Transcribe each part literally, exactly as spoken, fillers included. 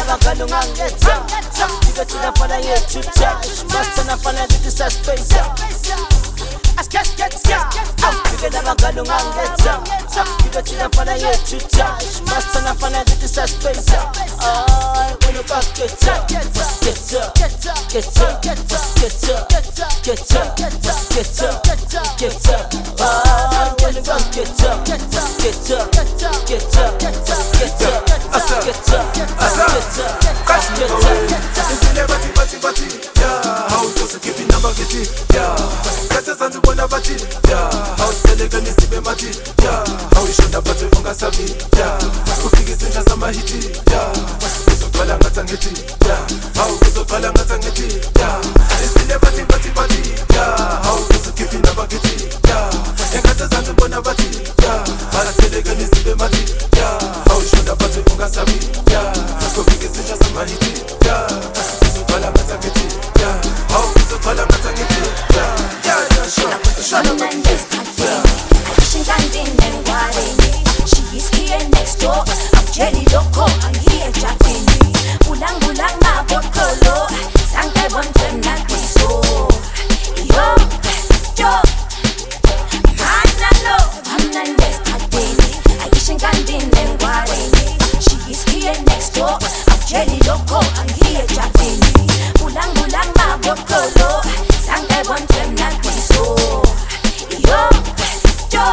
nabangani ungangetha Afike thina fana yethu touch Master nafana lithi suspense Afike nabangani ungangetha Afike thina fana yethu touch Master nafana lithi suspense Ay, when you back get up Get up, get up, get up, get up, get up, get up, get up, get up, get up Ay, when you back get up Get up, get up, get up, get up, get up, get up, get up, get up Isile bati bati bati, yeah. How to keep in number get it, yeah. Kata santu bona bati, yeah. How sele gani sibe mati, yeah. How ishonda bati unga sabi, yeah. Kufiki sinja sama hiti, yeah. Kuso twala ngata ngeti, yeah. How kuso twala ngata ngeti, yeah. Isile bati bati bati, yeah. How to keep in number get it, yeah. Kata santu bona bati, yeah. How sele gani sibe mati, yeah. How ishonda bati unga sabi, yeah. Kufiki sinja sama hiti, yeah. She's here next door. I'm Jelly Loco. I'm here chatting. Ulang ulang na botolo. Sangkai bonten nanti so. Yo yo. Manalo. I'm nan yesterday. I ishin gandin and worry. She is here next door. I'm Jelly Loco. I'm here chatting. Ulang ulang na botolo. Sangkai bonten nanti so. Yo yo.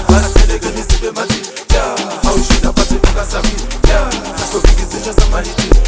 Yeah, how should I put it on a sabi? Yeah, go figure it just on my hit.